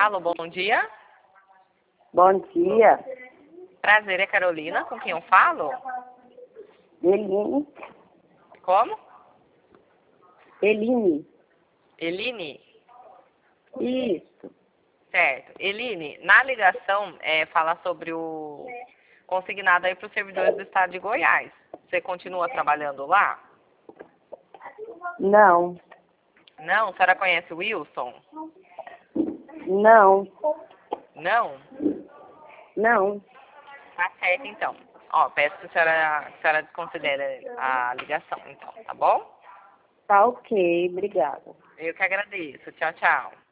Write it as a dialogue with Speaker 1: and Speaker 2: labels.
Speaker 1: Alô, bom dia.
Speaker 2: Bom dia.
Speaker 1: Prazer, é Carolina, com quem eu falo?
Speaker 2: Eline.
Speaker 1: Como?
Speaker 2: Eline.
Speaker 1: Eline?
Speaker 2: Isso.
Speaker 1: Certo. Eline, na ligação, fala sobre o consignado aí para os servidores do estado de Goiás. Você continua trabalhando lá?
Speaker 2: Não.
Speaker 1: Não? A senhora conhece o Wilson?
Speaker 2: Não.
Speaker 1: Não?
Speaker 2: Não.
Speaker 1: Tá certo, então. Ó, peço que a senhora desconsidere a ligação, então, tá bom?
Speaker 2: Tá ok. Obrigada.
Speaker 1: Eu que agradeço. Tchau, tchau.